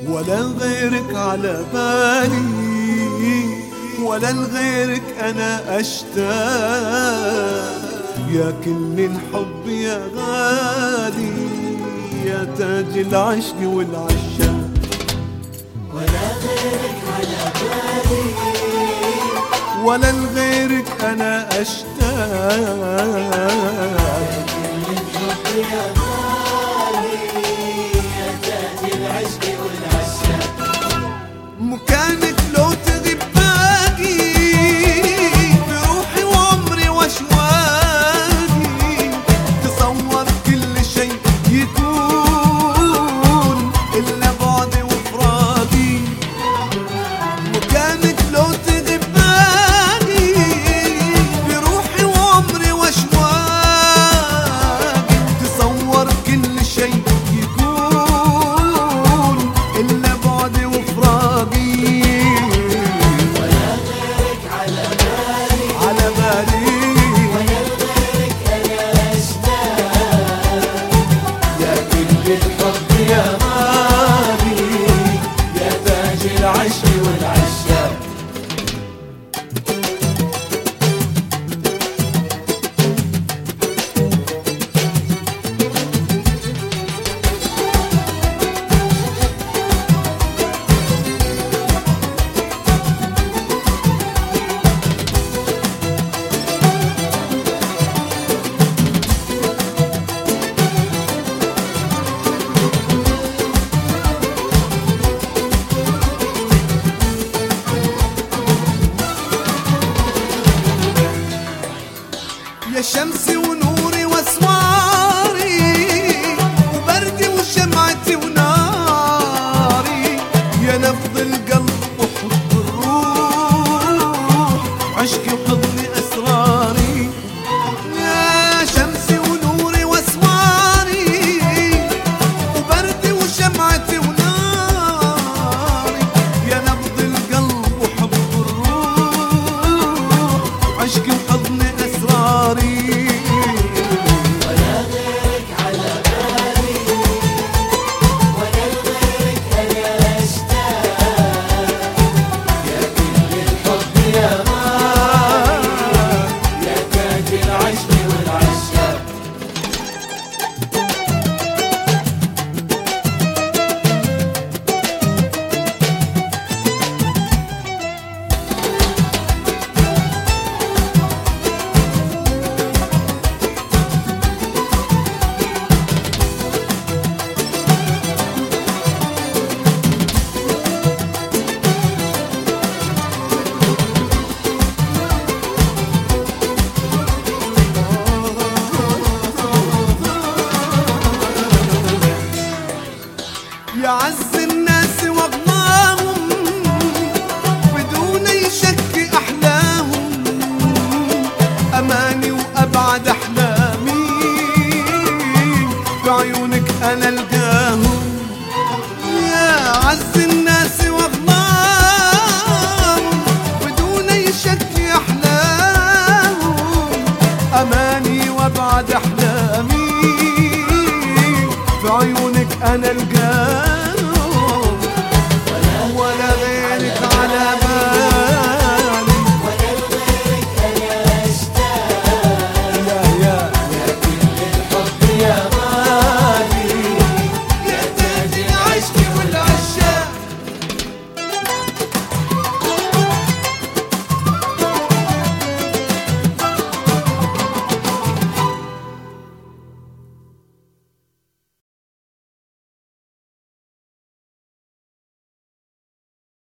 ولا غيرك على بالي، ولا لغيرك أنا أشتاق. يا كل الحب يا غالي، يا تاج العشق والعشاق. ولا غيرك على بالي، ولا لغيرك أنا أشتاق. يا كل الحب يا غالي، يا تاج العشق والعشاق. مكانك لو تغيب باقي بروحي وعمري واشواقي، تصور كل شيء يكون إلا بعدي وفراقي. مكانك لو تغيب باقي بروحي وعمري واشواقي، تصور كل شيء يكون إلا بعدي وفراقي. الحب يا غالي، يا تاج العشق والعشاق. يا شمسي ونوري واسواري، وبردي وشمعتي وناري، يا نبض القلب وحب الروح، عشقي وحضني اسراري. يا شمسي ونوري واسواري، وبردي وشمعتي وناري، يا نبض القلب وحب الروح، عشقي وحضني اسراري. ولا غيرك على بالي، ولا لغيرك أنا أشتاق. يا كل الحب يا غالي، يا تاج العشق والعشاق. يا عز الناس واغناهم، بدون اي شك احلاهم، اماني وابعد احلامي بعيونك انا القاهم. يا عز الناس واغناهم، بدون اي شك احلاهم، اماني وابعد احلامي بعيونك انا القاهم.